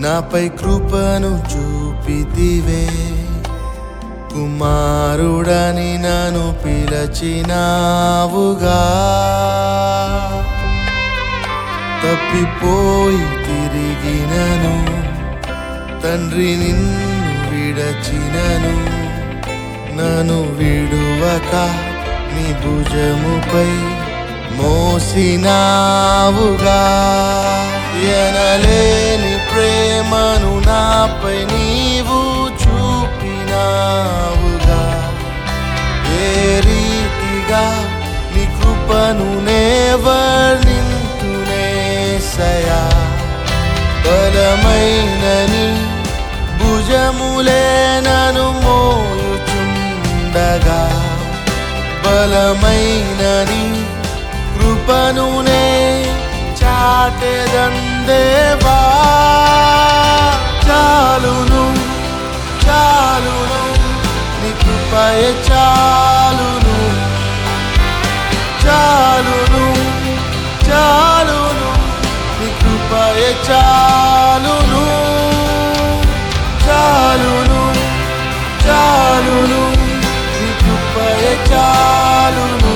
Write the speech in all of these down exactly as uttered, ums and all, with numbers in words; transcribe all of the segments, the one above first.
నాపై కృపను చూపితివే, కుమారుడని నన్ను పిలచినావుగా. తప్పిపోయి తిరిగినను తండ్రి నిన్ను విడచినను, నన్ను విడువక నీ భుజముపై మోసినావుగా. ఎనలేని ప్రేమను నాపై నీవు చూపినావుగా. ఏ రీతిగా నీ కృపను నే వర్ణింతునేసయా. బలమైన నీ భుజములే నన్ను మోయుచుండగా, బలమైన నీ కృపను నే చాటెదందేవా. చాలును చాలును నీ కృపయే చాలును, చాలును చాలును నీ కృపయే చాలును, చాలును చాలును నీ కృపయే చాలును,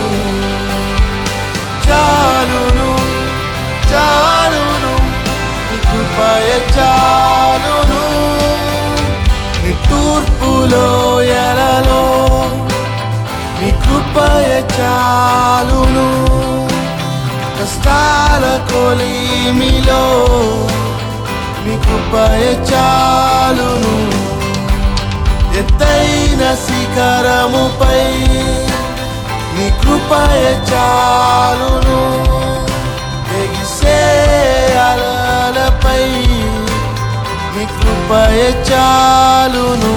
చాలును చాలును నీ కృపయే చాలును. నీ తూర్పులో ఎలలో నీ కృపయే చాలును, కష్టాల కొలిమిలో నీ కృపయే చాలును. ఎత్తైన శిఖరముపై నీ కృపయే చాలును, ఎగిసే అలలపై నీ కృపయే చాలును.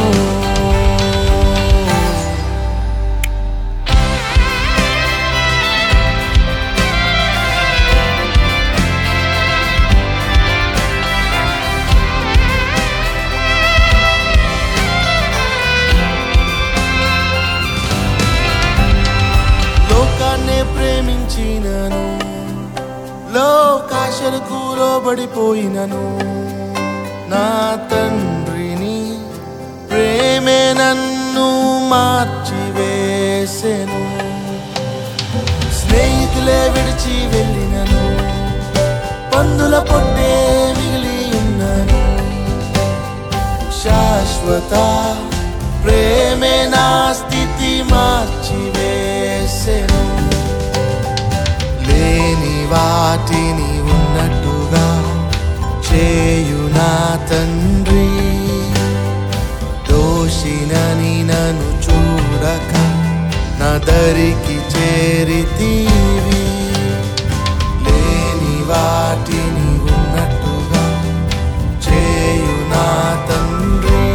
లోకాన్నే ప్రేమించినను, లోకాశలకు లోబడిపోయినను, నా తండ్రిని ప్రేమే నన్ను మార్చివేసెను. స్నేహితులే విడిచి వెళ్ళినను, పందుల పొట్టే మిగిలి ఉన్నను, శాశ్వత ప్రేమే నా స్థితి మార్చివేసెను. లేని వాటిని ఉన్నట్టుగా చేయు నా తండ్రి, దోషినని నన్ను చూడక నా దరికి చేరితివి. లేని వాటిని ఉన్నట్టుగా చేయు నా తండ్రి,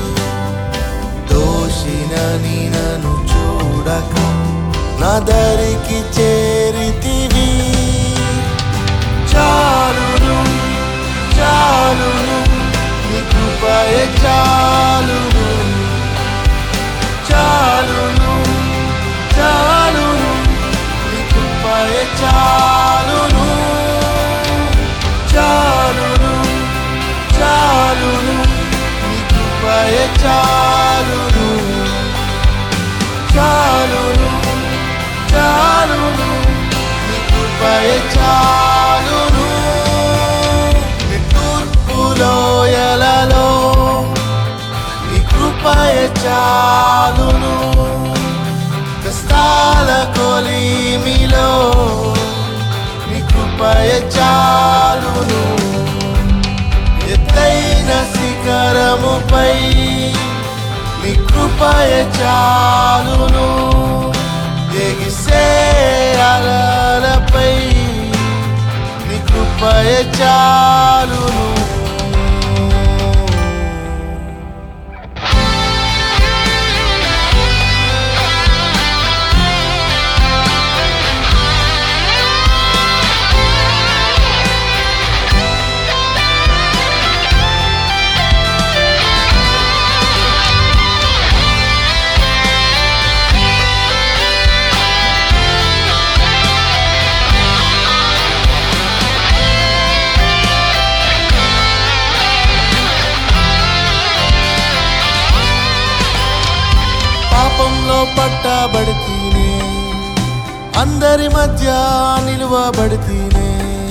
దోషినని నన్ను చూడక నా దరికి చేరితివి. చాలును చాలును నీ కృపయే చాలును, చాలును చాలును నీ కృపయే చాలును, చాలును చాలును నీ కృపయే చాలును, చాలును చాలును నీ కృపయే చాలును. నీ తూర్పులో ఎలలో నీ కృపయే చాలును, కష్టాల కొలిమిలో నీ కృపయే చాలును. ఎత్తైన శిఖరముపై నీ కృపయే చాలును, ఎగిసే అలలపై నీ కృపయే చాలును. అందరి మధ్య నిలువబడితేనే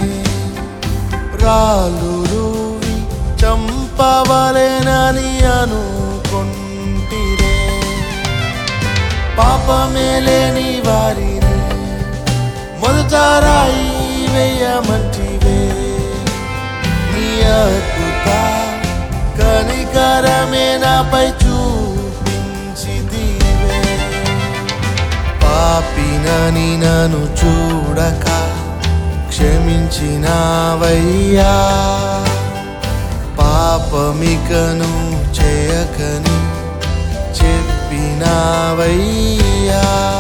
రాళ్ళు రూవి చంపవలెనని అనుకొంటిరే పాపమే లేని వారిని మొదట రాయి వేయమంటివే నీ అద్భుత కనికరమే నాపై చూపించితివే పాపినని నన్ను చూడక క్షమించినావయ్యా పాపమికను చేయకని చెప్పినావయ్యా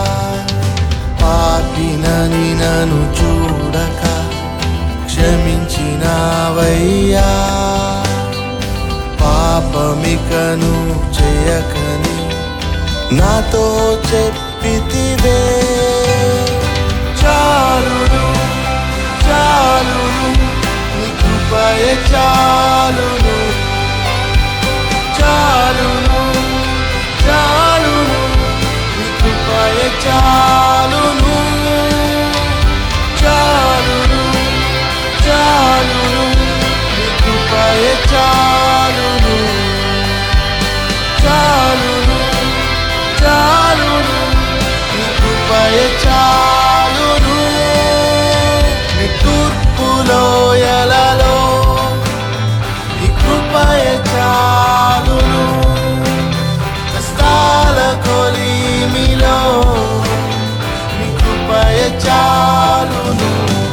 పాపినని నన్ను చూడక క్షమించినావయ్యా పాపమికను చేయకని నాతో చెప్పితివే చాలును చాలును నీ కృపయే చాలును చాలును చాలును నీ కృపయే చాలును చాలును చాలును నీ కృపయే చాలును చాలును చాలును నీ కృపయే చాలును నీ తూర్పులోయలలో నీ కృపయే చాలును కష్టాల కొలిమిలో నీ కృపయే చాలును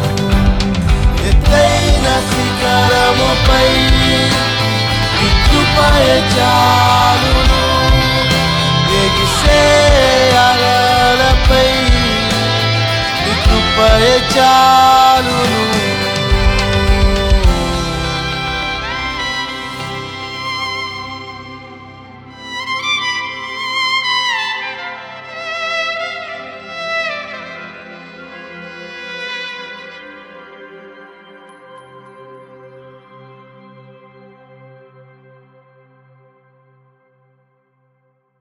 ఎత్తైన శిఖరముపై నీ కృపయే చాలును ఎగిసే అలలపై నీ కృపయే చాలును